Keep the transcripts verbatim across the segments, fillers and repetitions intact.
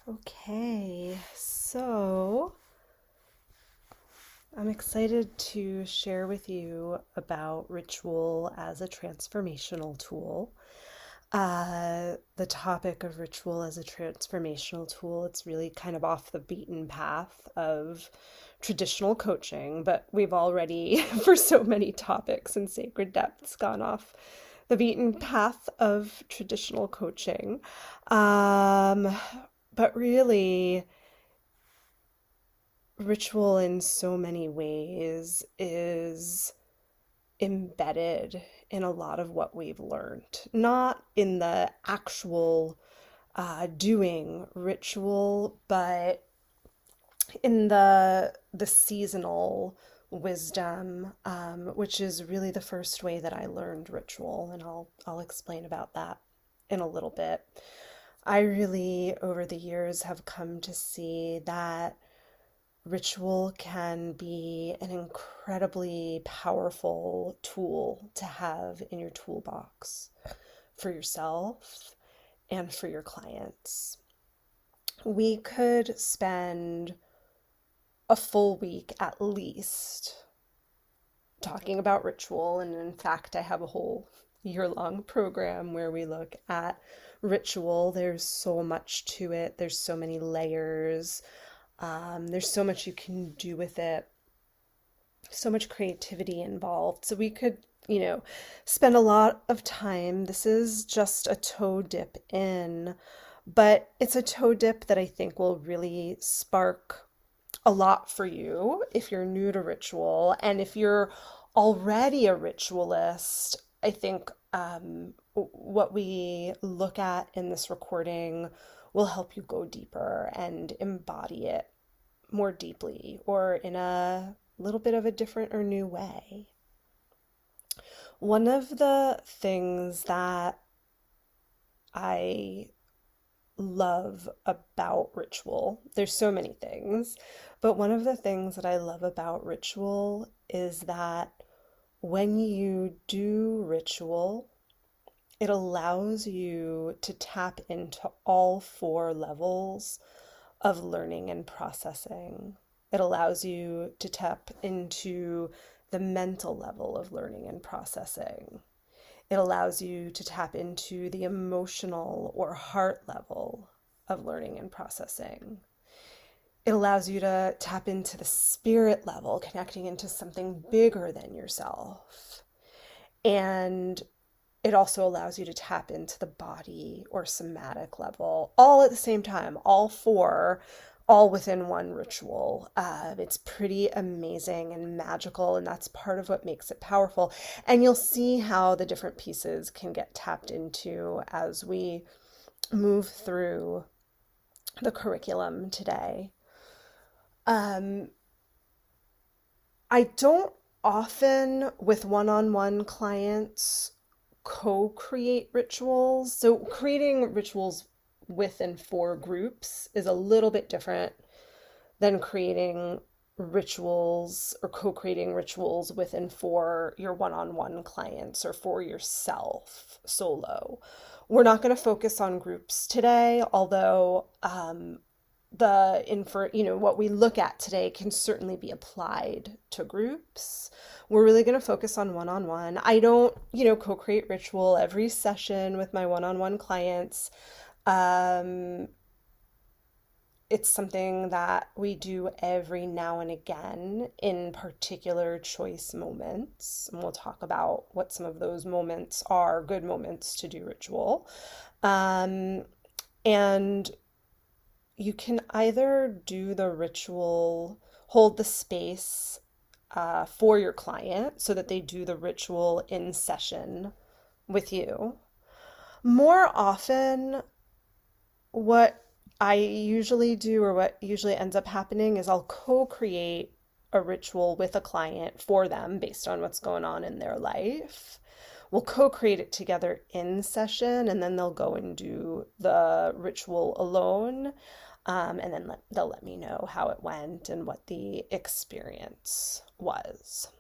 Okay, so I'm excited to share with you about ritual as a transformational tool. Uh, the topic of ritual as a transformational tool, it's really kind of off the beaten path of traditional coaching, but we've already, for so many topics in Sacred Depths, gone off the beaten path of traditional coaching. Um, but really, ritual in so many ways is embedded in a lot of what we've learned, not in the actual uh, doing ritual, but in the the seasonal wisdom, um, which is really the first way that I learned ritual, and I'll I'll explain about that in a little bit. I really, over the years, have come to see that ritual can be an incredibly powerful tool to have in your toolbox for yourself and for your clients. We could spend a full week at least talking about ritual, and in fact, I have a whole year long program where we look at ritual. There's so much to it, there's so many layers. Um, there's so much you can do with it, so much creativity involved. So we could, you know, spend a lot of time. This is just a toe dip in, but it's a toe dip that I think will really spark a lot for you if you're new to ritual. And if you're already a ritualist, I think um, what we look at in this recording will help you go deeper and embody it more deeply or in a little bit of a different or new way. One of the things that I love about ritual, there's so many things, but one of the things that I love about ritual is that when you do ritual, it allows you to tap into all four levels of learning and processing. It allows you to tap into the mental level of learning and processing. It allows you to tap into the emotional or heart level of learning and processing. It allows you to tap into the spirit level, connecting into something bigger than yourself. And it also allows you to tap into the body or somatic level, all at the same time, all four, all within one ritual. Uh, it's pretty amazing and magical, and that's part of what makes it powerful. And you'll see how the different pieces can get tapped into as we move through the curriculum today. Um, I don't often, with one-on-one clients, co-create rituals. So creating rituals with and for groups is a little bit different than creating rituals or co-creating rituals with and for your one-on-one clients or for yourself solo. We're not going to focus on groups today, although um, the infer you know what we look at today can certainly be applied to groups. We're really going to focus on one-on-one. I don't, you know, co-create ritual every session with my one-on-one clients. Um, it's something that we do every now and again in particular choice moments. And we'll talk about what some of those moments are, good moments to do ritual. Um, and you can either do the ritual, hold the space uh, for your client so that they do the ritual in session with you. More often, what I usually do, or what usually ends up happening, is I'll co-create a ritual with a client for them based on what's going on in their life. We'll co-create it together in session, and then they'll go and do the ritual alone. Um, and then let, they'll let me know how it went and what the experience was.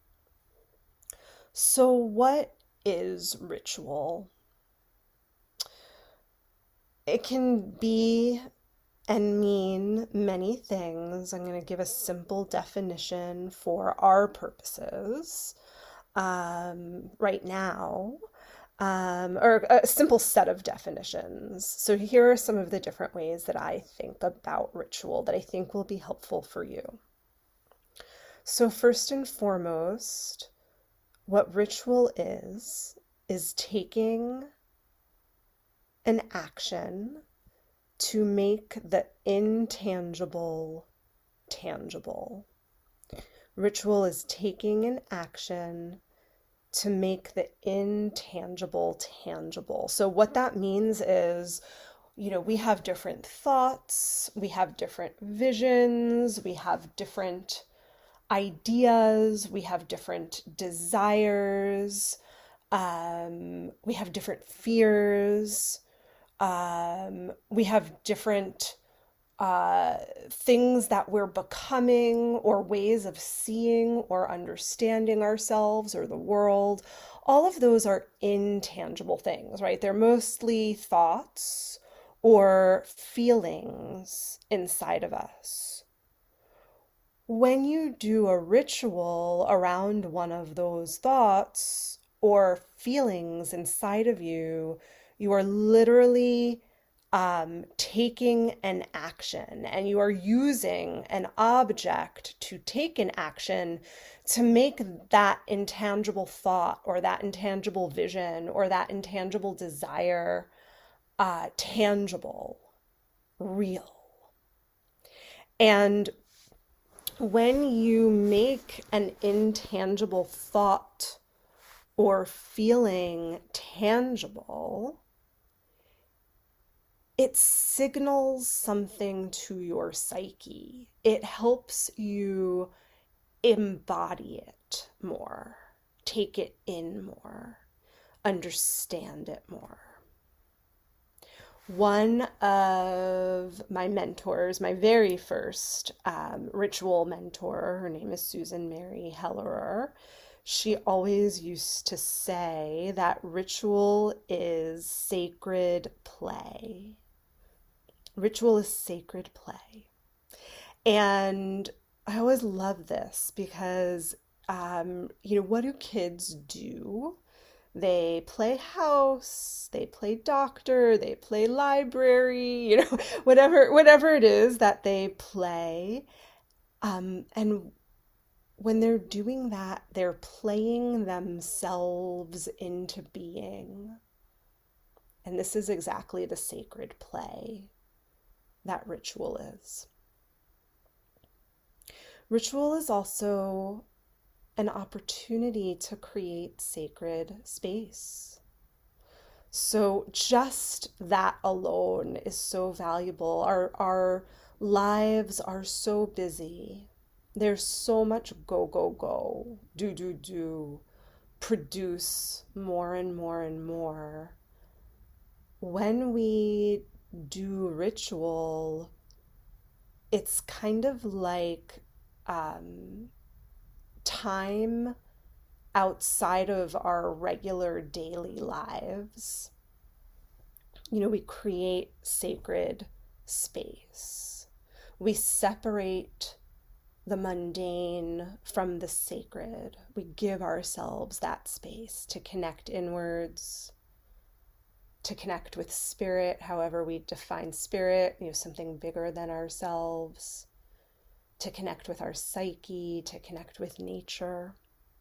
So, what is ritual? It can be and mean many things. I'm going to give a simple definition for our purposes um, right now, um, or a simple set of definitions. So here are some of the different ways that I think about ritual that I think will be helpful for you. So first and foremost, what ritual is, is taking an action to make the intangible tangible. Ritual is taking an action to make the intangible tangible. So what that means is, you know, we have different thoughts, we have different visions, we have different ideas, we have different desires, um, we have different fears, um, we have different uh, things that we're becoming, or ways of seeing or understanding ourselves or the world. All of those are intangible things, right? They're mostly thoughts or feelings inside of us. When you do a ritual around one of those thoughts or feelings inside of you, you are literally um, taking an action, and you are using an object to take an action to make that intangible thought or that intangible vision or that intangible desire uh, tangible, real. And when you make an intangible thought or feeling tangible, it signals something to your psyche. It helps you embody it more, take it in more, understand it more. One of my mentors, my very first um, ritual mentor, her name is Susan Mary Hellerer. She always used to say that ritual is sacred play. Ritual is sacred play. And I always love this because, um, you know, what do kids do? They play house, they play doctor, they play library, you know, whatever whatever it is that they play. Um, and when they're doing that, they're playing themselves into being. And this is exactly the sacred play that ritual is. Ritual is also an opportunity to create sacred space. So just that alone is so valuable. Our, our lives are so busy. There's so much go, go, go, do, do, do, produce more and more and more. When we do ritual, it's kind of like um, time outside of our regular daily lives. You know, we create sacred space. We separate the mundane from the sacred. We give ourselves that space to connect inwards, to connect with spirit, however we define spirit, you know, something bigger than ourselves, to connect with our psyche, to connect with nature.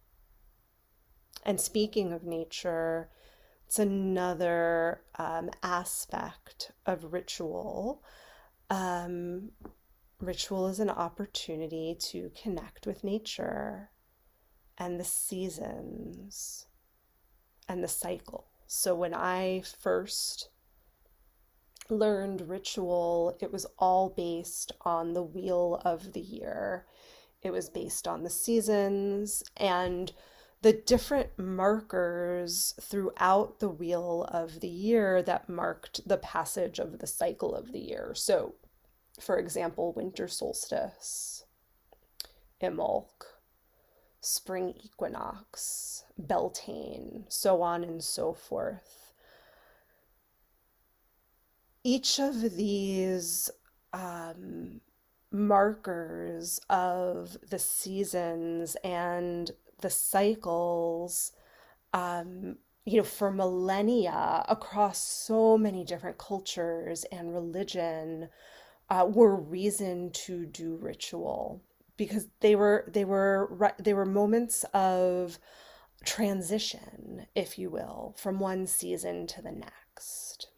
And speaking of nature, it's another um, aspect of ritual. Um, ritual is an opportunity to connect with nature and the seasons and the cycle. So when I first learned ritual, it was all based on the wheel of the year. It was based on the seasons and the different markers throughout the wheel of the year that marked the passage of the cycle of the year. So, for example, winter solstice, Imbolc, spring equinox, Beltane, so on and so forth. Each of these um, markers of the seasons and the cycles, um, you know, for millennia across so many different cultures and religion, uh, were reason to do ritual because they were they were ri- they were moments of transition, if you will, from one season to the next.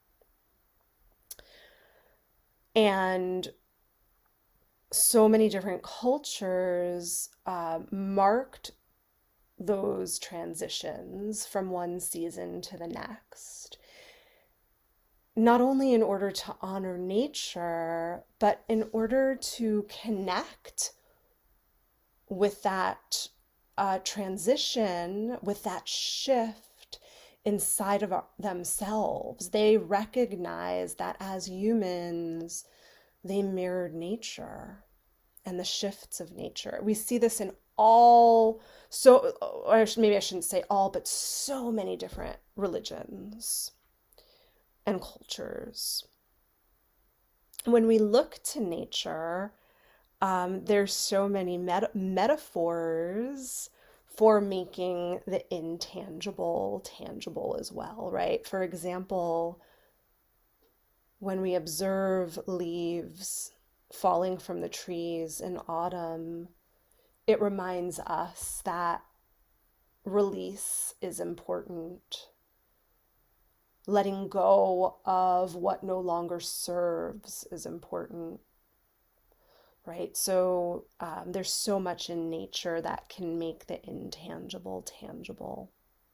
And so many different cultures uh, marked those transitions from one season to the next, not only in order to honor nature, but in order to connect with that uh, transition, with that shift inside of our, themselves. They recognize that as humans, they mirrored nature and the shifts of nature. We see this in all, so, or maybe I shouldn't say all, but so many different religions and cultures. When we look to nature, um, there's so many met- metaphors for making the intangible tangible as well, right? For example, when we observe leaves falling from the trees in autumn, it reminds us that release is important. Letting go of what no longer serves is important, right? So um, there's so much in nature that can make the intangible tangible.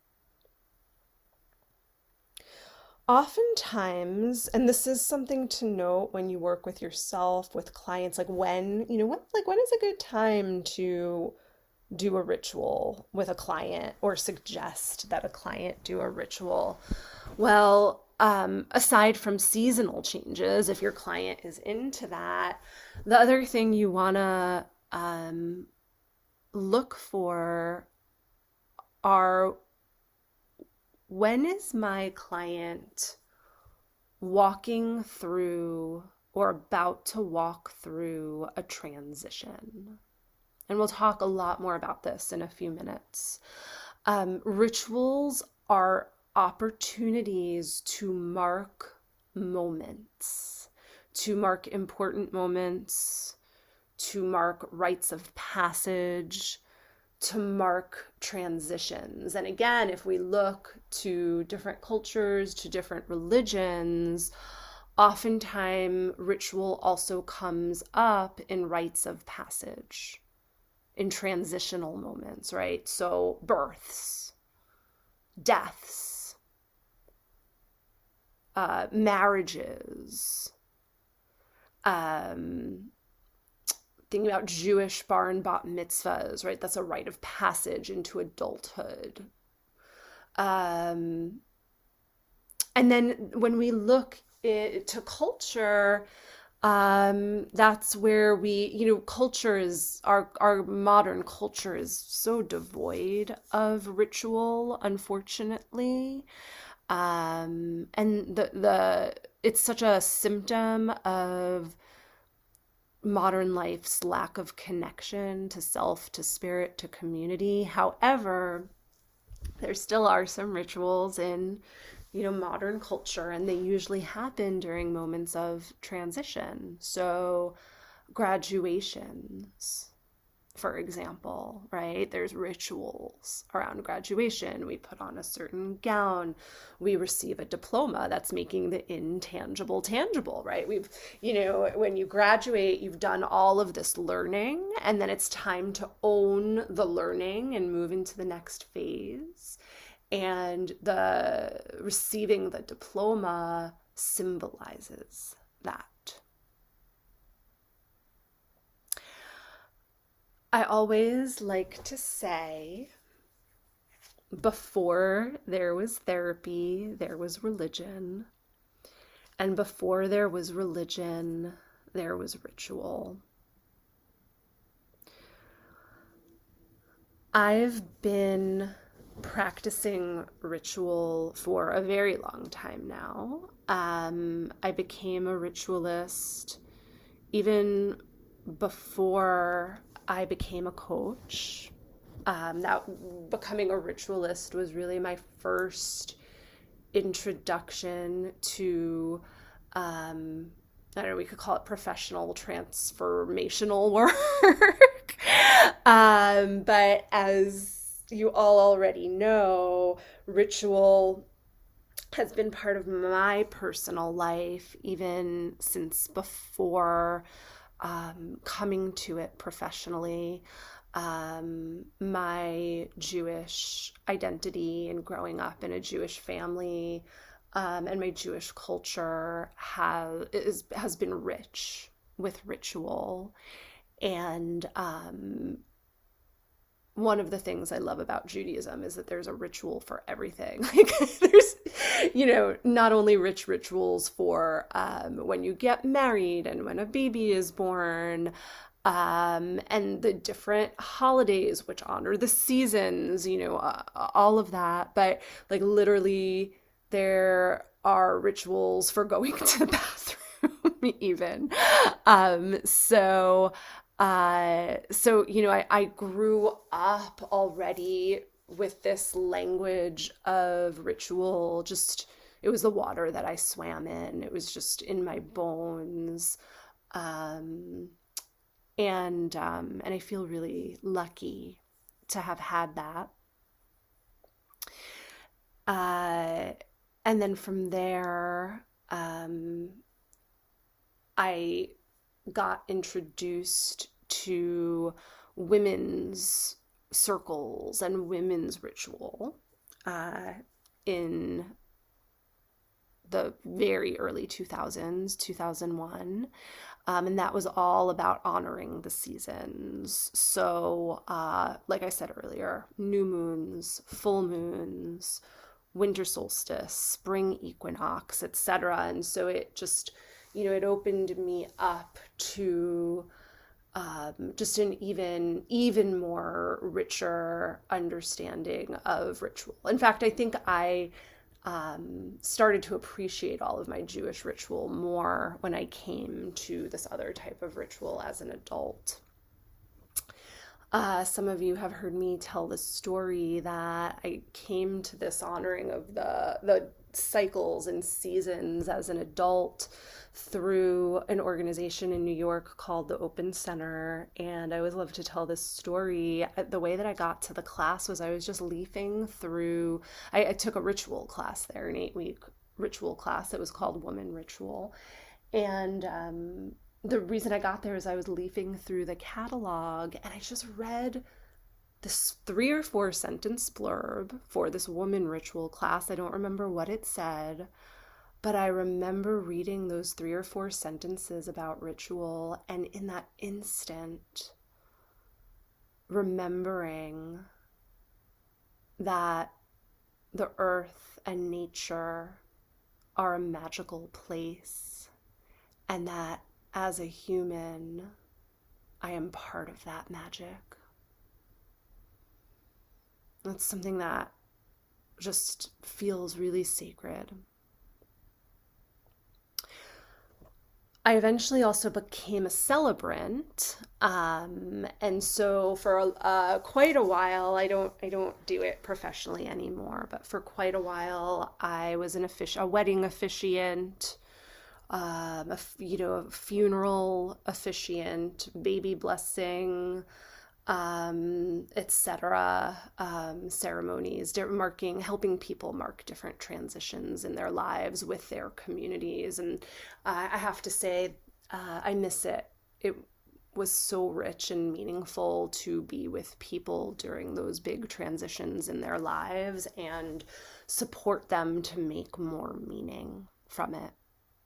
Oftentimes, and this is something to note when you work with yourself, with clients, like when, you know, what, like when is a good time to do a ritual with a client or suggest that a client do a ritual? Well, um, aside from seasonal changes, if your client is into that, the other thing you want to um, look for are, when is my client walking through or about to walk through a transition? And we'll talk a lot more about this in a few minutes. Um, rituals are opportunities to mark moments, to mark important moments, to mark rites of passage, to mark transitions. And again, if we look to different cultures, to different religions, oftentimes ritual also comes up in rites of passage, in transitional moments, right? So births, deaths, uh, marriages, um, thinking about Jewish bar and bat mitzvahs, right? That's a rite of passage into adulthood. Um, and then when we look it, to culture, um, that's where we, you know, culture is, our, our modern culture is so devoid of ritual, unfortunately. Um, and the, the, it's such a symptom of modern life's lack of connection to self, to spirit, to community. However, there still are some rituals in, you know, modern culture, and they usually happen during moments of transition. So graduations, for example, right? There's rituals around graduation. We put on a certain gown. We receive a diploma that's making the intangible tangible, right? We've, you know, when you graduate, you've done all of this learning, and then it's time to own the learning and move into the next phase. And the receiving the diploma symbolizes that. I always like to say, before there was therapy, there was religion. And before there was religion, there was ritual. I've been practicing ritual for a very long time now. Um, I became a ritualist even before I became a coach, um, that becoming a ritualist was really my first introduction to, um, I don't know, we could call it professional transformational work. um, but as you all already know, ritual has been part of my personal life even since before um, coming to it professionally. Um, my Jewish identity and growing up in a Jewish family, um, and my Jewish culture has is, has been rich with ritual. And um, one of the things I love about Judaism is that there's a ritual for everything. Like there's, you know, not only rich rituals for um, when you get married and when a baby is born, um, and the different holidays which honor the seasons, you know, uh, all of that. But like literally, there are rituals for going to the bathroom, even. Um, so uh, so, you know, I, I grew up already with this language of ritual. Just, it was the water that I swam in. It was just in my bones. Um, and, um, and I feel really lucky to have had that. Uh, and then from there, um, I got introduced to women's circles and women's ritual uh, in the very early two thousands, two thousand one. Um, and that was all about honoring the seasons. So, uh, like I said earlier, new moons, full moons, winter solstice, spring equinox, et cetera. And so it just, you know, it opened me up to um, just an even, even more richer understanding of ritual. In fact, I think I um, started to appreciate all of my Jewish ritual more when I came to this other type of ritual as an adult. Uh, some of you have heard me tell the story that I came to this honoring of the the cycles and seasons as an adult through an organization in New York called the Open Center. And I always love to tell this story. The way that I got to the class was I was just leafing through, I, I took a ritual class there, an eight week ritual class. It was called Woman Ritual. And um, the reason I got there is I was leafing through the catalog and I just read this three or four sentence blurb for this woman ritual class. I don't remember what it said, but I remember reading those three or four sentences about ritual, and in that instant, remembering that the earth and nature are a magical place, and that as a human, I am part of that magic. That's something that just feels really sacred. I eventually also became a celebrant, um, and so for uh, quite a while, I don't I don't do it professionally anymore, but for quite a while, I was an offic- a wedding officiant, um, a, you know, a funeral officiant, baby blessing, um, et cetera. Um, ceremonies, marking, helping people mark different transitions in their lives with their communities. And uh, I have to say, uh, I miss it. It was so rich and meaningful to be with people during those big transitions in their lives and support them to make more meaning from it.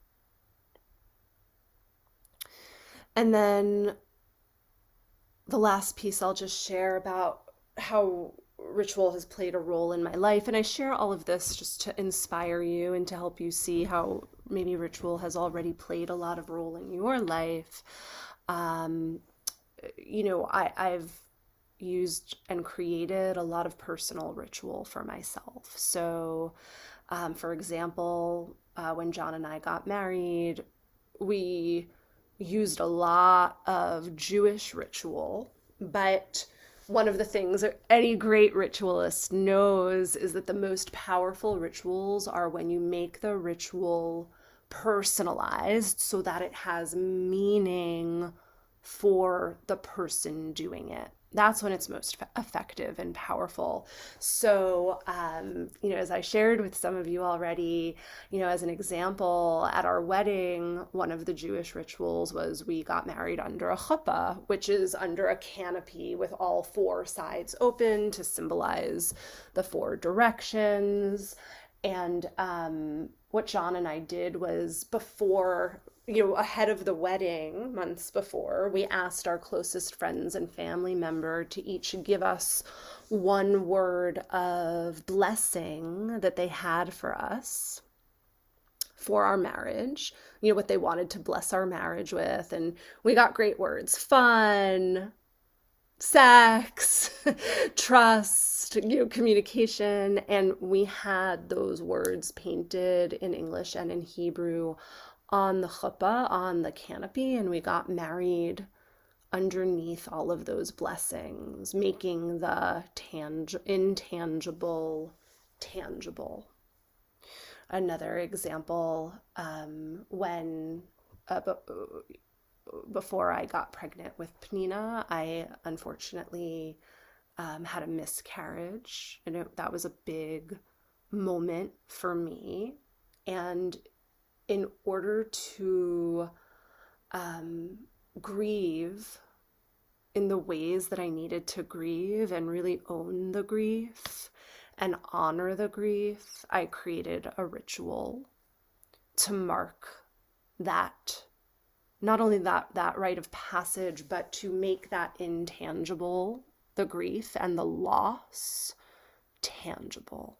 And then the last piece I'll just share about how ritual has played a role in my life. And I share all of this just to inspire you and to help you see how maybe ritual has already played a lot of role in your life. Um, you know, I, I've used and created a lot of personal ritual for myself. So, um, for example, uh, when John and I got married, we used a lot of Jewish ritual, but one of the things that any great ritualist knows is that the most powerful rituals are when you make the ritual personalized so that it has meaning for the person doing it. That's when it's most effective and powerful. So, um, you know, as I shared with some of you already, you know, as an example, at our wedding, one of the Jewish rituals was we got married under a chuppah, which is under a canopy with all four sides open to symbolize the four directions. And um, what John and I did was before, you know, ahead of the wedding, months before, we asked our closest friends and family member to each give us one word of blessing that they had for us for our marriage, you know, what they wanted to bless our marriage with. And we got great words: fun, sex, trust, you know, communication. And we had those words painted in English and in Hebrew on the chuppah, on the canopy, and we got married underneath all of those blessings, making the tang- intangible tangible. Another example, um, when uh, before I got pregnant with Penina, I unfortunately um, had a miscarriage, and it, that was a big moment for me. And in order to um, grieve in the ways that I needed to grieve and really own the grief and honor the grief, I created a ritual to mark that, not only that, that rite of passage, but to make that intangible, the grief and the loss, tangible.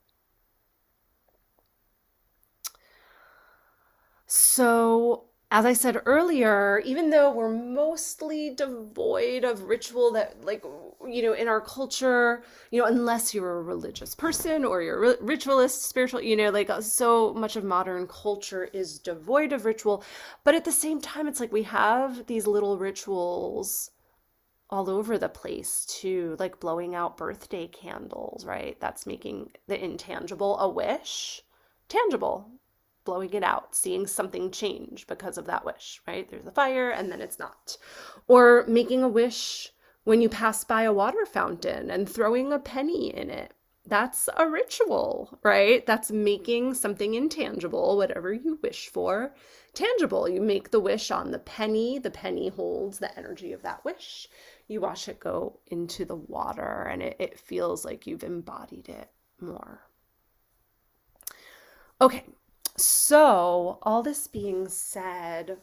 So, as I said earlier, even though we're mostly devoid of ritual that, like, you know, in our culture, you know, unless you're a religious person or you're a ritualist, spiritual, you know, like so much of modern culture is devoid of ritual. But at the same time, it's like we have these little rituals all over the place too, like blowing out birthday candles, right? That's making the intangible a wish tangible. Blowing it out, seeing something change because of that wish, right? There's a fire and then it's not. Or making a wish when you pass by a water fountain and throwing a penny in it. That's a ritual, right? That's making something intangible, whatever you wish for, tangible. You make the wish on the penny. The penny holds the energy of that wish. You watch it go into the water and it, it feels like you've embodied it more. Okay. So, all this being said,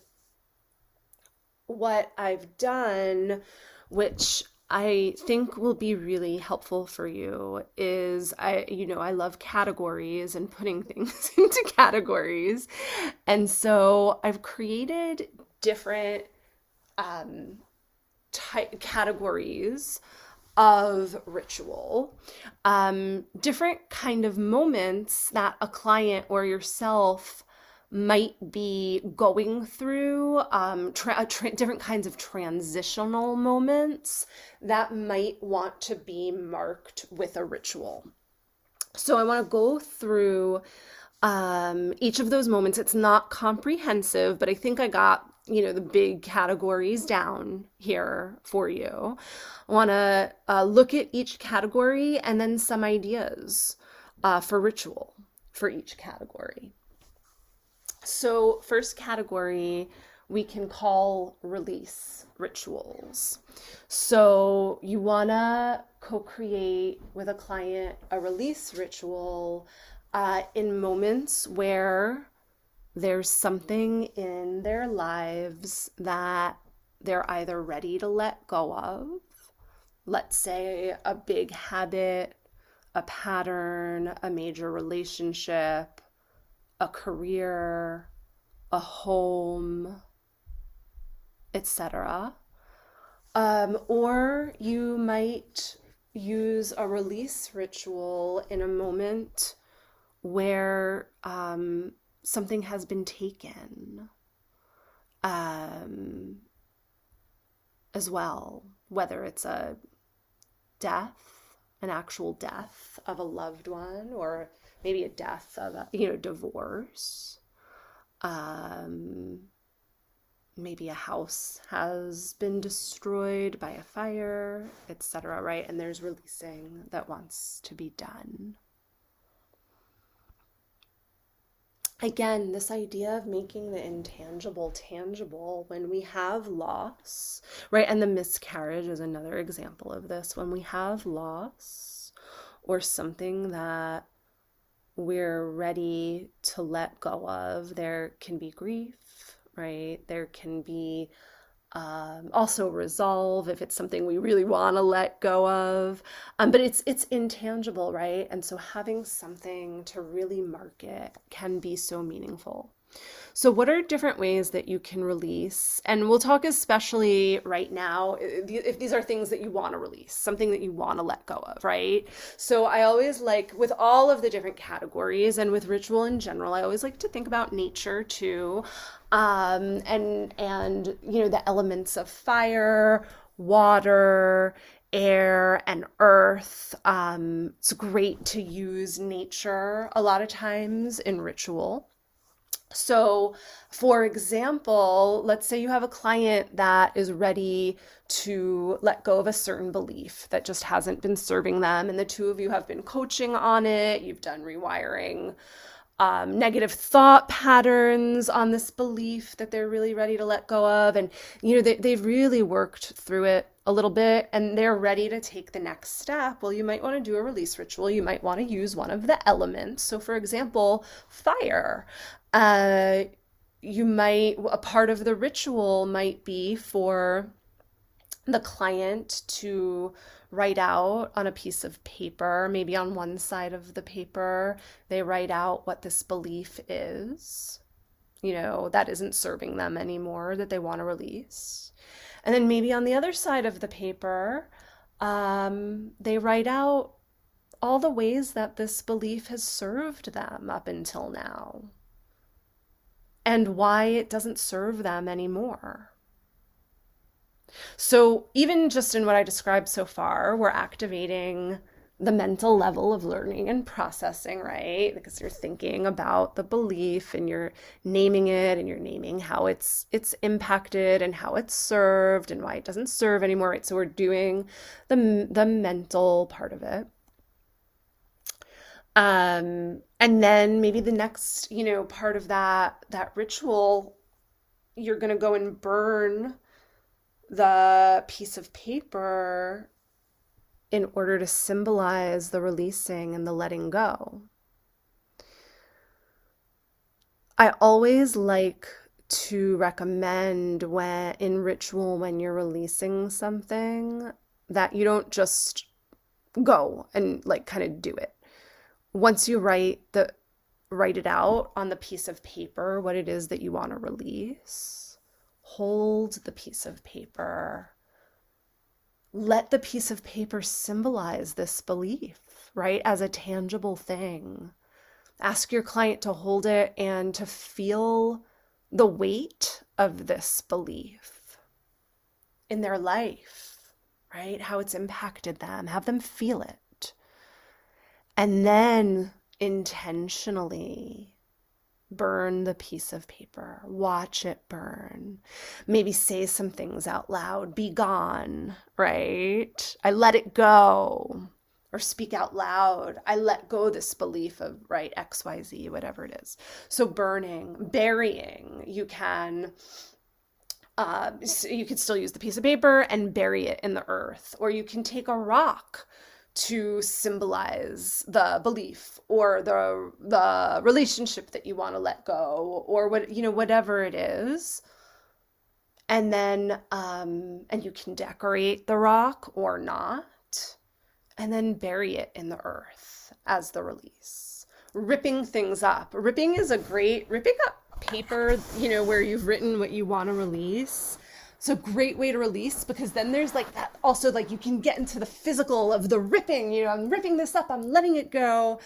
what I've done, which I think will be really helpful for you, is I, you know, I love categories and putting things into categories. And so I've created different um, type categories of ritual, um, different kind of moments that a client or yourself might be going through, um, tra- tra- different kinds of transitional moments that might want to be marked with a ritual. So I want to go through um, each of those moments. It's not comprehensive, but I think I got you know, the big categories down here for you. I want to uh, look at each category and then some ideas uh, for ritual for each category. So first category we can call release rituals. So you want to co-create with a client a release ritual uh, in moments where there's something in their lives that they're either ready to let go of, let's say a big habit, a pattern, a major relationship, a career, a home, et cetera. Um, or you might use a release ritual in a moment where um, something has been taken. um, as well, whether it's a death, an actual death of a loved one, or maybe a death of a, you know, divorce. Um, maybe a house has been destroyed by a fire, et cetera, right? And there's releasing that wants to be done. Again, this idea of making the intangible tangible when we have loss, right? And the miscarriage is another example of this. When we have loss or something that we're ready to let go of, there can be grief, right? There can be um, also resolve if it's something we really want to let go of. Um, but it's it's intangible, right? And so having something to really mark it can be so meaningful. So what are different ways that you can release? And we'll talk especially right now, if these are things that you want to release, something that you want to let go of, right? So I always like, with all of the different categories and with ritual in general, I always like to think about nature too. Um, and, and, you know, the elements of fire, water, air, and earth. Um, it's great to use nature a lot of times in ritual. So, for example, let's say you have a client that is ready to let go of a certain belief that just hasn't been serving them, and the two of you have been coaching on it. You've done rewiring um, negative thought patterns on this belief that they're really ready to let go of, and you know they, they've really worked through it a little bit, and they're ready to take the next step. Well, you might want to do a release ritual. You might want to use one of the elements. So, for example, fire. Uh, you might, a part of the ritual might be for the client to write out on a piece of paper, maybe on one side of the paper, they write out what this belief is, you know, that isn't serving them anymore, that they want to release. And then maybe on the other side of the paper, um, they write out all the ways that this belief has served them up until now, and why it doesn't serve them anymore. So even just in what I described so far, we're activating the mental level of learning and processing, right? Because you're thinking about the belief and you're naming it, and you're naming how it's it's impacted and how it's served and why it doesn't serve anymore, right? So we're doing the the mental part of it. Um, and then maybe the next, you know, part of that, that ritual, you're going to go and burn the piece of paper in order to symbolize the releasing and the letting go. I always like to recommend when in ritual, when you're releasing something, that you don't just go and like kind of do it. Once you write the write it out on the piece of paper, what it is that you want to release, hold the piece of paper. Let the piece of paper symbolize this belief, right, as a tangible thing. Ask your client to hold it and to feel the weight of this belief in their life, right? How it's impacted them. Have them feel it. And then intentionally burn the piece of paper. Watch it burn. Maybe say some things out loud. Be gone, right? I let it go. Or speak out loud. I let go this belief of, right, X, Y, Z, whatever it is. So burning, burying, you can, uh, you could still use the piece of paper and bury it in the earth. Or you can take a rock to symbolize the belief or the the relationship that you want to let go, or what, you know, whatever it is. And then um and you can decorate the rock or not, and then bury it in the earth as the release. Ripping things up. Ripping is a great ripping up paper, you know, where you've written what you want to release. It's a great way to release, because then there's like that also, like you can get into the physical of the ripping, you know, I'm ripping this up, I'm letting it go,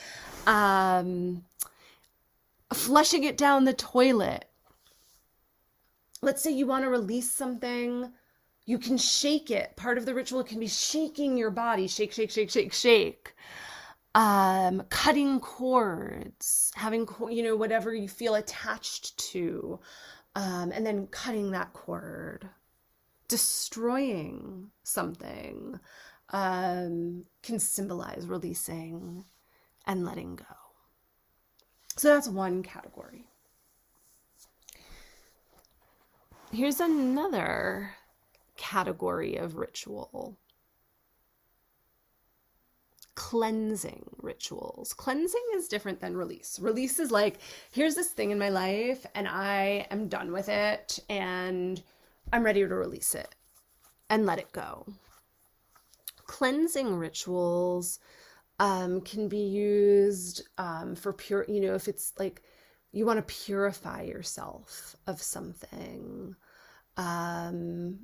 um, flushing it down the toilet, let's say you want to release something, you can shake it. Part of the ritual can be shaking your body, shake, shake, shake, shake, shake. Um, cutting cords, having, you know, whatever you feel attached to, um, and then cutting that cord, destroying something, um, can symbolize releasing and letting go. So that's one category. Here's another category of ritual. Cleansing rituals. Cleansing is different than release. Release is like, here's this thing in my life and I am done with it and I'm ready to release it and let it go. Cleansing rituals um, can be used um, for pure, you know, if it's like you want to purify yourself of something. Um,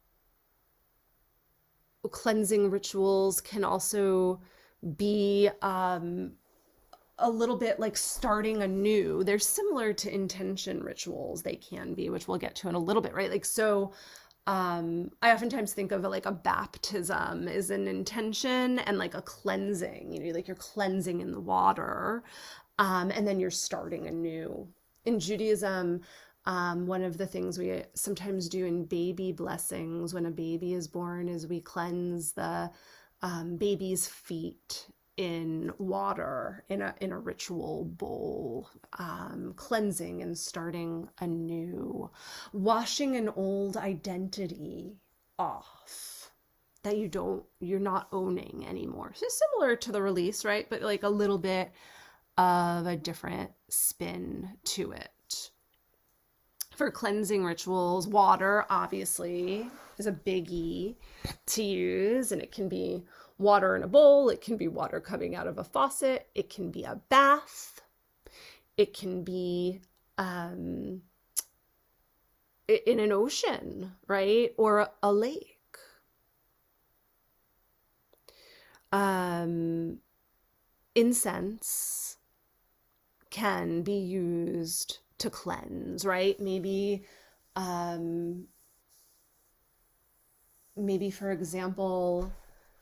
cleansing rituals can also be um, a little bit like starting anew. They're similar to intention rituals. They can be, which we'll get to in a little bit, right? Like, so um, I oftentimes think of it like a baptism is an intention and like a cleansing, you know, like you're cleansing in the water, um, and then you're starting anew. In Judaism, Um, one of the things we sometimes do in baby blessings when a baby is born is we cleanse the um, baby's feet in water in a in a ritual bowl, um, cleansing and starting anew, washing an old identity off that you don't you're not owning anymore. So similar to the release, right? But like a little bit of a different spin to it. For cleansing rituals, water obviously is a biggie to use, and it can be water in a bowl, it can be water coming out of a faucet, it can be a bath, it can be um, in an ocean, right? Or a lake. Um, incense can be used to cleanse, right? Maybe, um, maybe for example,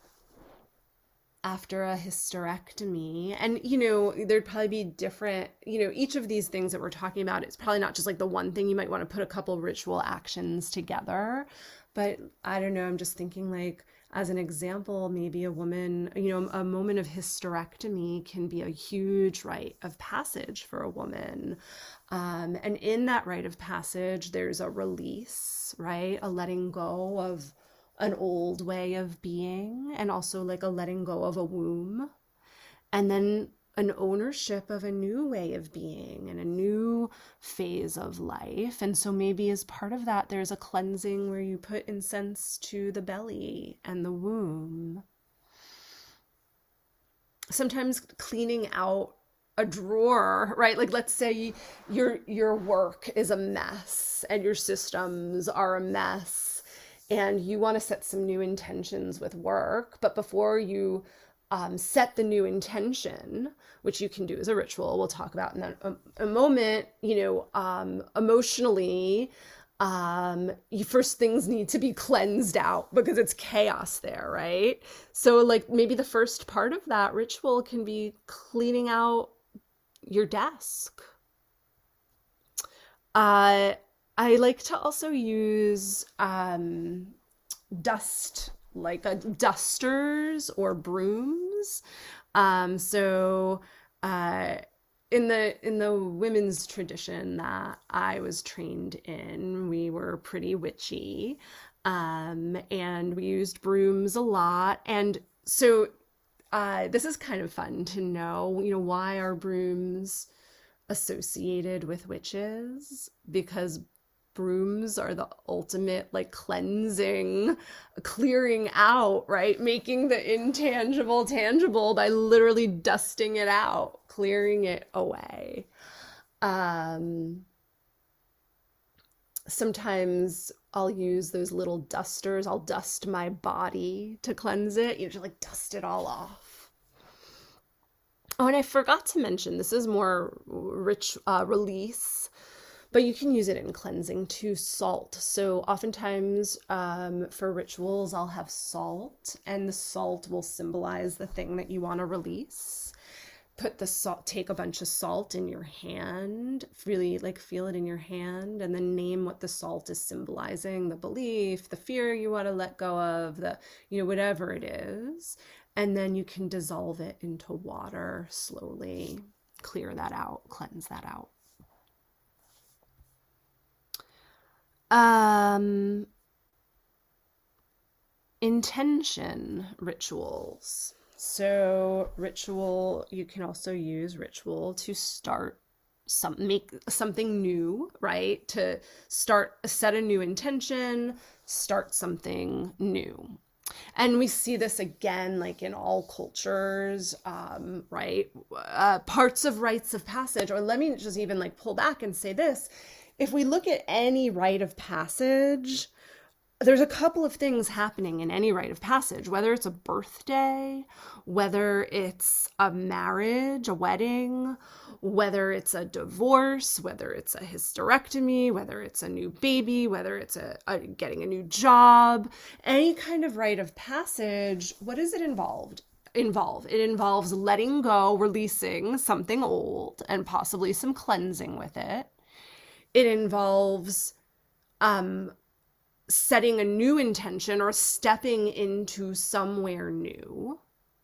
after a hysterectomy, and you know, there'd probably be different, you know, each of these things that we're talking about, it's probably not just like the one thing. You might want to put a couple ritual actions together, but I don't know, I'm just thinking like, as an example, maybe a woman, you know, a moment of hysterectomy can be a huge rite of passage for a woman. Um, and in that rite of passage, there's a release, right? A letting go of an old way of being, and also like a letting go of a womb. And then an ownership of a new way of being and a new phase of life. And so maybe as part of that, there's a cleansing where you put incense to the belly and the womb. Sometimes cleaning out a drawer, right? Like let's say your your work is a mess and your systems are a mess and you want to set some new intentions with work, but before you Um, set the new intention, which you can do as a ritual, we'll talk about in a, a moment, you know, um, emotionally, um, you, first things need to be cleansed out because it's chaos there, right? So like maybe the first part of that ritual can be cleaning out your desk. Uh, I like to also use um, dust like a dusters or brooms. Um, so uh, in the in the women's tradition that I was trained in, we were pretty witchy, um, and we used brooms a lot. And so uh, this is kind of fun to know, you know, why are brooms associated with witches? Because brooms are the ultimate like cleansing, clearing out, right? Making the intangible tangible by literally dusting it out, clearing it away. Um, sometimes I'll use those little dusters. I'll dust my body to cleanse it. You know, just like dust it all off. Oh, and I forgot to mention, this is more rich uh, release. but you can use it in cleansing too. Salt. So oftentimes um, for rituals, I'll have salt, and the salt will symbolize the thing that you want to release. Put the salt, take a bunch of salt in your hand, really like feel it in your hand, and then name what the salt is symbolizing, the belief, the fear you want to let go of, the, you know, whatever it is. And then you can dissolve it into water slowly, clear that out, cleanse that out. Um, intention rituals. So ritual, you can also use ritual to start some, make something new, right? To start, set a new intention, start something new. And we see this again, like in all cultures, um, right? Uh, parts of rites of passage, or let me just even like pull back and say this. If we look at any rite of passage, there's a couple of things happening in any rite of passage, whether it's a birthday, whether it's a marriage, a wedding, whether it's a divorce, whether it's a hysterectomy, whether it's a new baby, whether it's a, a getting a new job, any kind of rite of passage. What does it involved? Involve? It involves letting go, releasing something old, and possibly some cleansing with it. It involves um, setting a new intention or stepping into somewhere new.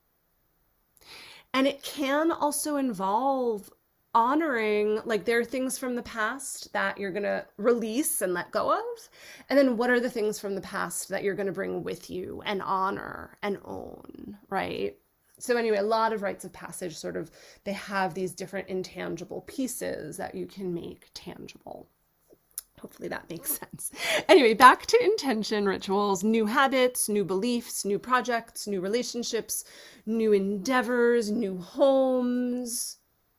And it can also involve honoring, like there are things from the past that you're going to release and let go of. And then what are the things from the past that you're going to bring with you and honor and own, right? So anyway, a lot of rites of passage sort of, they have these different intangible pieces that you can make tangible. Hopefully that makes sense. Anyway, back to intention rituals, new habits, new beliefs, new projects, new relationships, new endeavors, new homes,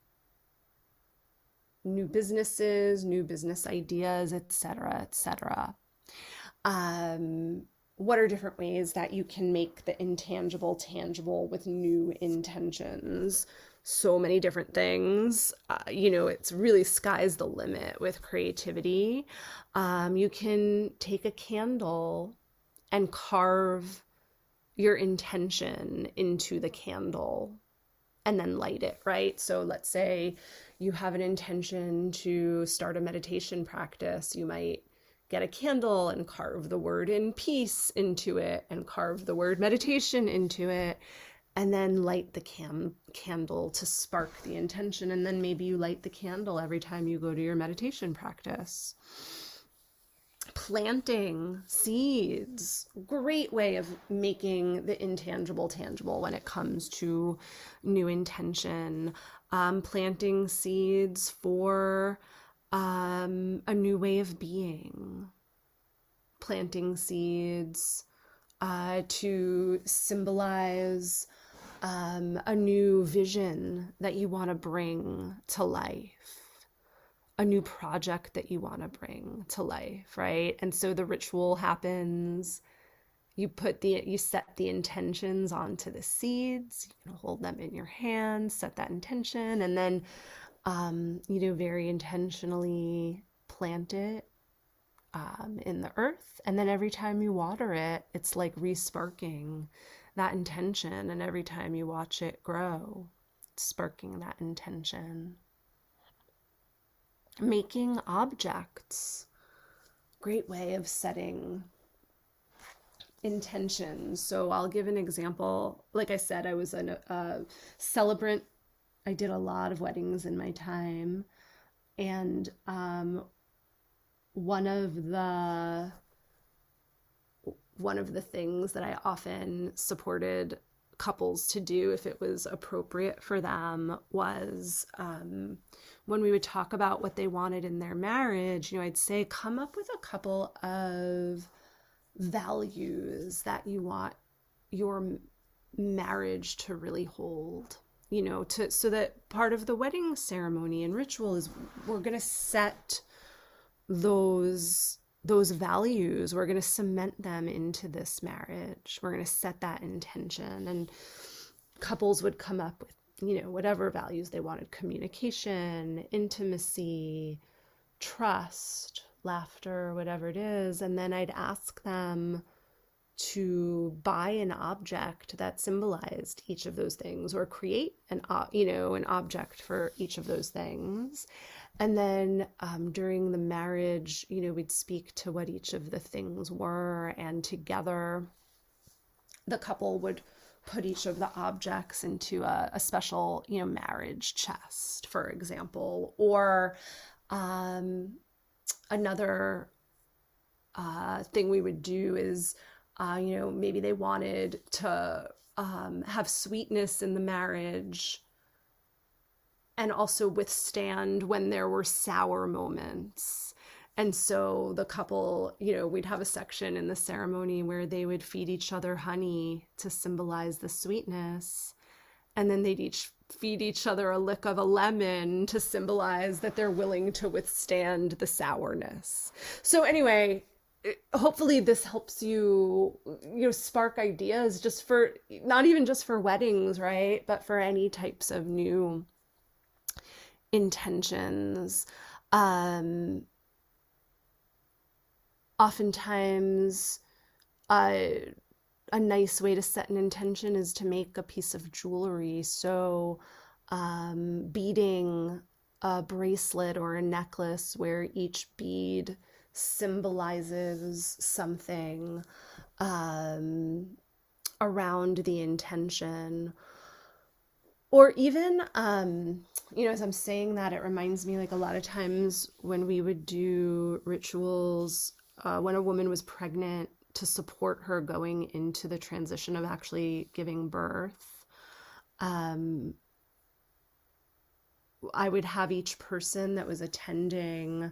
new businesses, new business ideas, et cetera, et cetera. Um, what are different ways that you can make the intangible tangible with new intentions? So many different things. Uh, you know, it's really sky's the limit with creativity. Um, you can take a candle and carve your intention into the candle and then light it, right? So let's say you have an intention to start a meditation practice. You might get a candle and carve the word in peace into it and carve the word meditation into it, and then light the cam- candle to spark the intention. And then maybe you light the candle every time you go to your meditation practice. Planting seeds, great way of making the intangible tangible when it comes to new intention. Um, planting seeds for um, a new way of being. Planting seeds uh, to symbolize um, a new vision that you want to bring to life. A new project that you want to bring to life, right? And so the ritual happens, you put the, you set the intentions onto the seeds, you can hold them in your hands, set that intention, and then, um, you know, very intentionally plant it um, in the earth. And then every time you water it, it's like re-sparking that intention. And every time you watch it grow, it's sparking that intention. Making objects, great way of setting intentions. So I'll give an example. Like I said, I was a, a celebrant. I did a lot of weddings in my time. And um, one of the one of the things that I often supported couples to do, if it was appropriate for them, was um, when we would talk about what they wanted in their marriage, you know, I'd say, come up with a couple of values that you want your marriage to really hold, you know, to, so that part of the wedding ceremony and ritual is we're going to set those those values, we're going to cement them into this marriage. We're going to set that intention, and couples would come up with, you know, whatever values they wanted: communication, intimacy, trust, laughter, whatever it is. And then I'd ask them to buy an object that symbolized each of those things, or create an, you know, an object for each of those things. And then um, during the marriage, you know, we'd speak to what each of the things were, and together the couple would put each of the objects into a, a special, you know, marriage chest, for example. Or um, another uh, thing we would do is, uh, you know, maybe they wanted to um, have sweetness in the marriage and also withstand when there were sour moments. And so the couple, you know, we'd have a section in the ceremony where they would feed each other honey to symbolize the sweetness. And then they'd each feed each other a lick of a lemon to symbolize that they're willing to withstand the sourness. So anyway, hopefully this helps you, you know, spark ideas just for, not even just for weddings, right? But for any types of new intentions. Um, oftentimes, uh, a nice way to set an intention is to make a piece of jewelry. So, um, beading a bracelet or a necklace where each bead symbolizes something um, around the intention. Or even, um, you know, as I'm saying that, it reminds me, like, a lot of times when we would do rituals, uh, when a woman was pregnant, to support her going into the transition of actually giving birth, um, I would have each person that was attending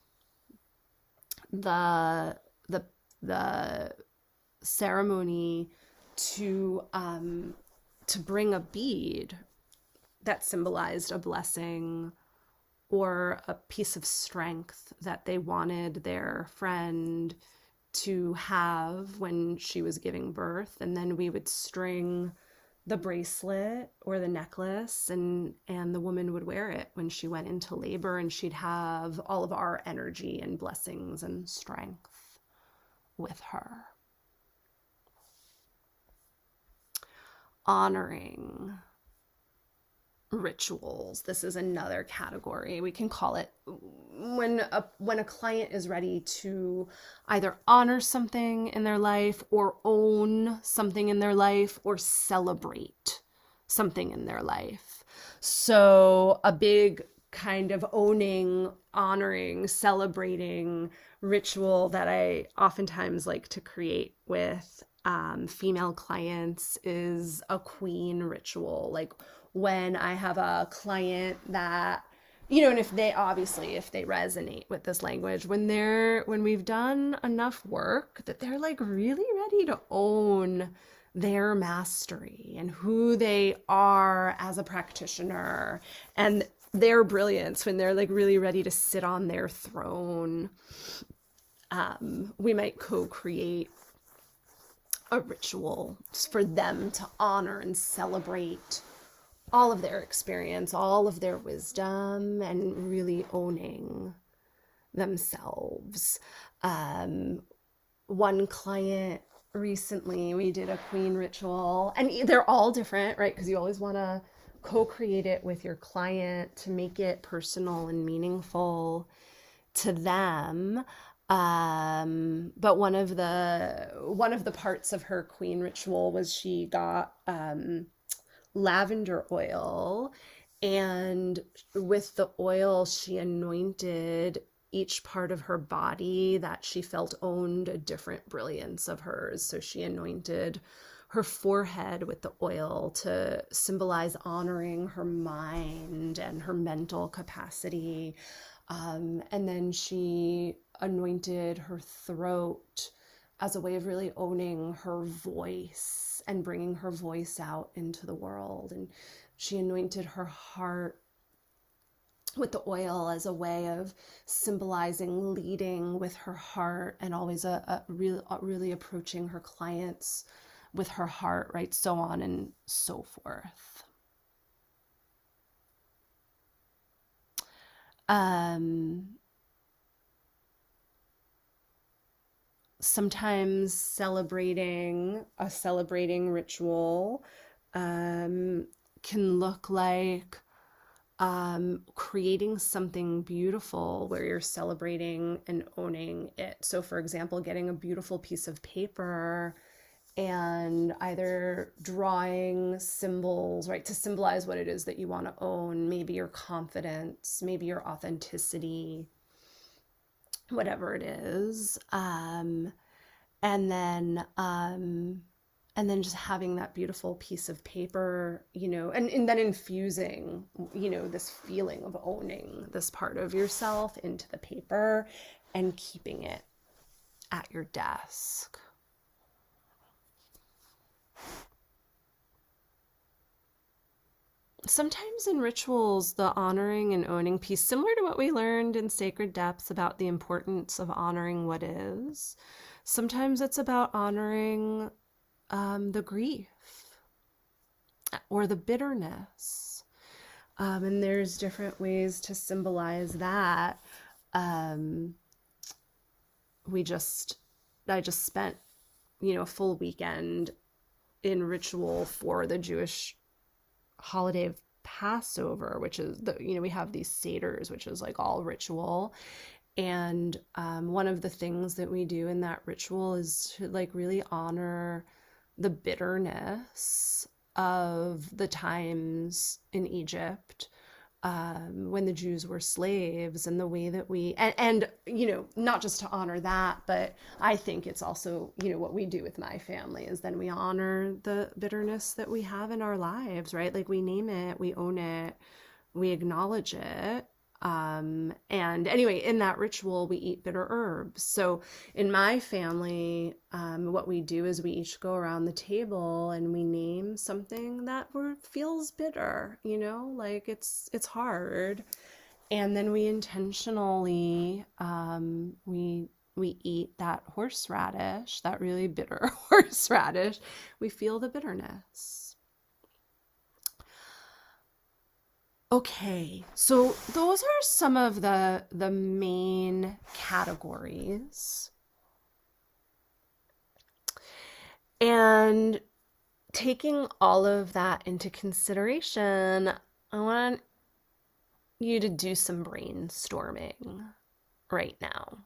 the the the ceremony to um, to bring a bead that symbolized a blessing or a piece of strength that they wanted their friend to have when she was giving birth. And then we would string the bracelet or the necklace, and and the woman would wear it when she went into labor, and she'd have all of our energy and blessings and strength with her. Honoring rituals. This is another category. We can call it when a when a client is ready to either honor something in their life, or own something in their life, or celebrate something in their life. So a big kind of owning, honoring, celebrating ritual that I oftentimes like to create with um, female clients is a queen ritual. Like, when I have a client that, you know, and if they obviously, if they resonate with this language, when they're, when we've done enough work that they're like really ready to own their mastery and who they are as a practitioner and their brilliance, when they're like really ready to sit on their throne, um, we might co-create a ritual for them to honor and celebrate all of their experience, all of their wisdom, and really owning themselves. Um, one client recently, we did a queen ritual, and they're all different, right? Because you always want to co-create it with your client to make it personal and meaningful to them. Um, but one of the one of the parts of her queen ritual was she got um, lavender oil, and with the oil she anointed each part of her body that she felt owned a different brilliance of hers. So she anointed her forehead with the oil to symbolize honoring her mind and her mental capacity. Um, and then she anointed her throat as a way of really owning her voice and bringing her voice out into the world. And she anointed her heart with the oil as a way of symbolizing leading with her heart, and always a, a real, a really approaching her clients with her heart, right? So on and so forth. Um, sometimes celebrating a celebrating ritual um, can look like um, creating something beautiful where you're celebrating and owning it. So, for example, getting a beautiful piece of paper and either drawing symbols, right, to symbolize what it is that you want to own, maybe your confidence, maybe your authenticity, whatever it is. Um, and then um, and then just having that beautiful piece of paper, you know, and, and then infusing, you know, this feeling of owning this part of yourself into the paper and keeping it at your desk. Sometimes in rituals, the honoring and owning piece, similar to what we learned in Sacred Depths about the importance of honoring what is, sometimes it's about honoring um, the grief or the bitterness. Um, and there's different ways to symbolize that. Um, we just, I just spent, you know, a full weekend in ritual for the Jewish holiday of Passover, which is the, you know, we have these seders, which is like all ritual. And um, one of the things that we do in that ritual is to like really honor the bitterness of the times in Egypt um, when the Jews were slaves, and the way that we, and, and, you know, not just to honor that, but I think it's also, you know, what we do with my family is then we honor the bitterness that we have in our lives, right? Like we name it, we own it, we acknowledge it. Um, and anyway, in that ritual, we eat bitter herbs. So in my family, um, what we do is we each go around the table and we name something that feels bitter, you know, like it's, it's hard. And then we intentionally, um, we, we eat that horseradish, that really bitter horseradish. We feel the bitterness. Okay, so those are some of the the main categories. And taking all of that into consideration, I want you to do some brainstorming right now.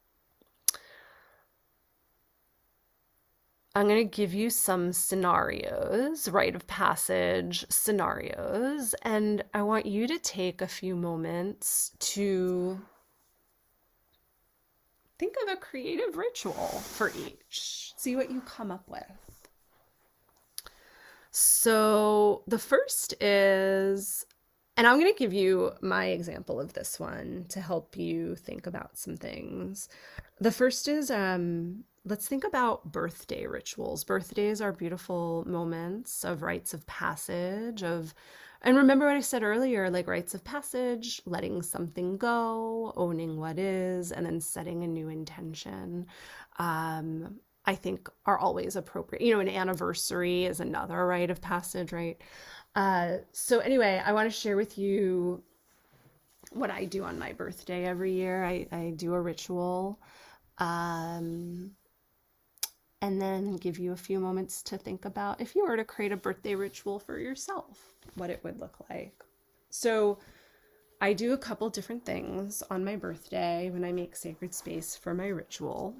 I'm going to give you some scenarios, rite of passage scenarios, and I want you to take a few moments to think of a creative ritual for each. See what you come up with. So the first is, and I'm going to give you my example of this one to help you think about some things. The first is, um, let's think about birthday rituals. Birthdays are beautiful moments of rites of passage, of, and remember what I said earlier, like rites of passage, letting something go, owning what is, and then setting a new intention. Um, I think are always appropriate. You know, an anniversary is another rite of passage, right? Uh, so anyway, I want to share with you what I do on my birthday every year. I, I do a ritual. Um, and then give you a few moments to think about if you were to create a birthday ritual for yourself, what it would look like. So I do a couple different things on my birthday when I make sacred space for my ritual.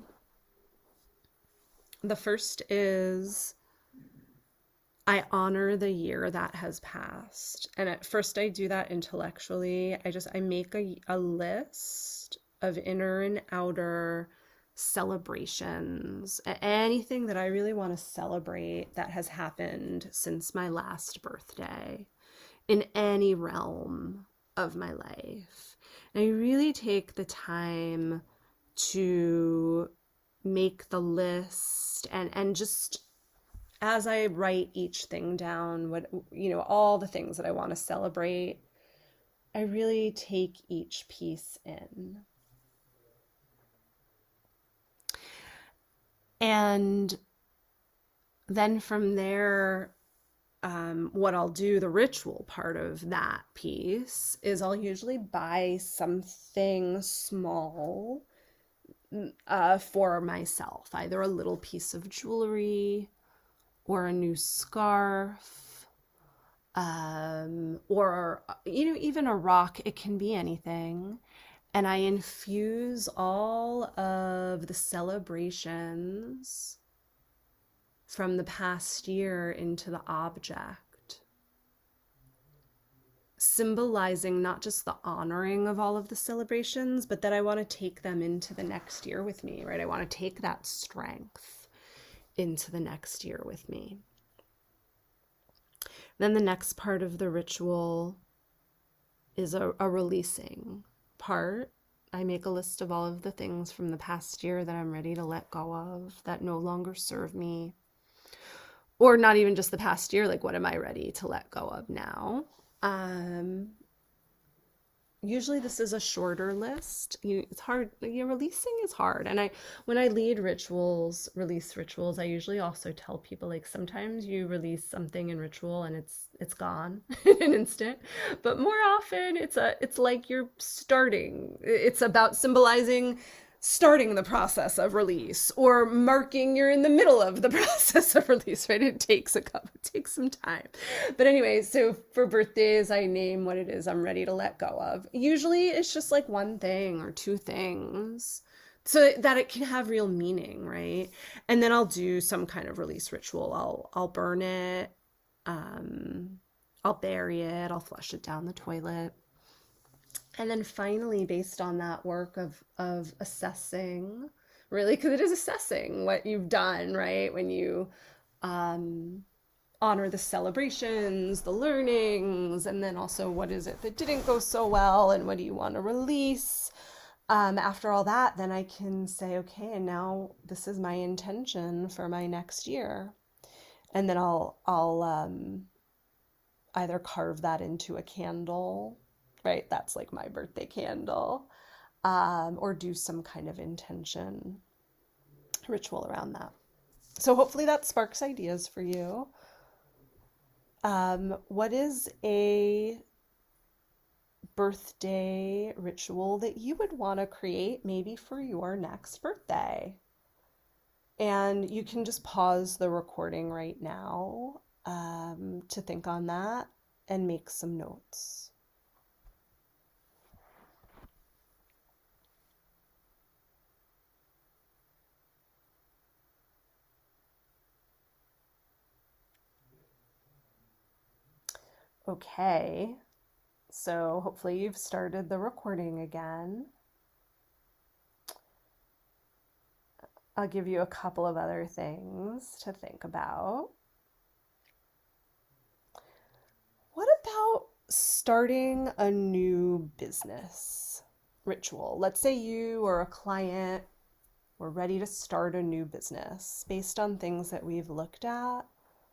The first is I honor the year that has passed. And at first I do that intellectually. I just, I make a, a list of inner and outer celebrations, anything that I really want to celebrate that has happened since my last birthday in any realm of my life. And I really take the time to make the list and, and just as I write each thing down, what, you know, all the things that I want to celebrate, I really take each piece in. And then from there, um, what I'll do, the ritual part of that piece, is I'll usually buy something small uh, for myself, either a little piece of jewelry or a new scarf, um, or, you know, even a rock. It can be anything. And I infuse all of the celebrations from the past year into the object, symbolizing not just the honoring of all of the celebrations, but that I want to take them into the next year with me, right? I want to take that strength into the next year with me. Then the next part of the ritual is a, a releasing part. I make a list of all of the things from the past year that I'm ready to let go of, that no longer serve me. Or not even just the past year, like what am I ready to let go of now? Um, usually this is a shorter list. You, it's hard. You know, releasing is hard. And I, when I lead rituals, release rituals, I usually also tell people, like, sometimes you release something in ritual and it's it's gone in an instant. But more often it's a it's like you're starting. It's about symbolizing starting the process of release, or marking you're in the middle of the process of release, right? It takes a couple, it takes some time. But anyway, so for birthdays, I name what it is I'm ready to let go of. Usually it's just like one thing or two things, so that it can have real meaning, right? And then I'll do some kind of release ritual. I'll I'll burn it, um, I'll bury it, I'll flush it down the toilet. And then finally, based on that work of of assessing, really, because it is assessing what you've done, right? When you um, honor the celebrations, the learnings, and then also what is it that didn't go so well, and what do you want to release? Um, after all that, then I can say, okay, and now this is my intention for my next year, and then I'll I'll um, either carve that into a candle, right? That's like my birthday candle, um, or do some kind of intention ritual around that. So hopefully that sparks ideas for you. Um, what is a birthday ritual that you would want to create maybe for your next birthday? And you can just pause the recording right now um, to think on that and make some notes. Okay, so hopefully you've started the recording again. I'll give you a couple of other things to think about. What about starting a new business ritual? Let's say you or a client were ready to start a new business based on things that we've looked at.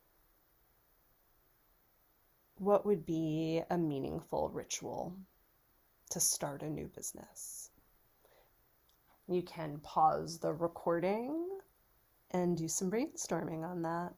What would be a meaningful ritual to start a new business? You can pause the recording and do some brainstorming on that.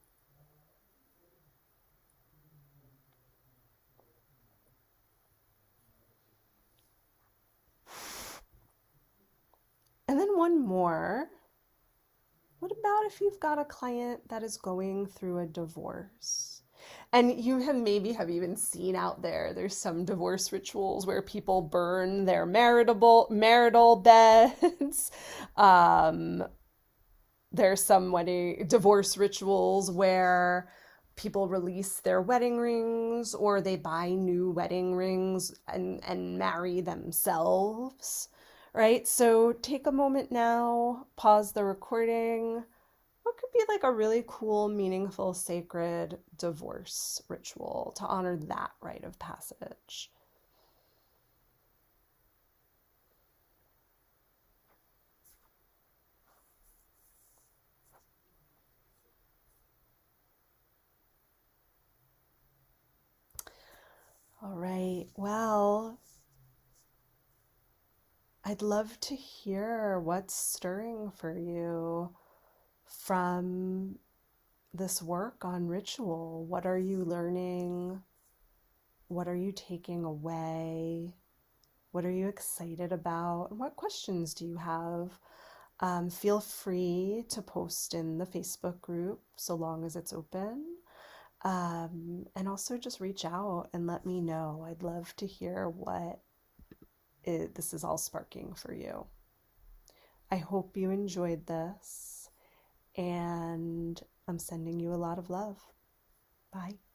And then one more. What about if you've got a client that is going through a divorce? And you have maybe have even seen out there, there's some divorce rituals where people burn their marital marital beds. Um, there's some wedding divorce rituals where people release their wedding rings, or they buy new wedding rings and, and marry themselves, right? So take a moment now, pause the recording. What could be like a really cool, meaningful, sacred divorce ritual to honor that rite of passage? All right, well, I'd love to hear what's stirring for you from this work on ritual. What are you learning? What are you taking away? What are you excited about? And what questions do you have? Um, feel free to post in the Facebook group so long as it's open. Um, and also just reach out and let me know. I'd love to hear what it, this is all sparking for you. I hope you enjoyed this, and I'm sending you a lot of love. Bye.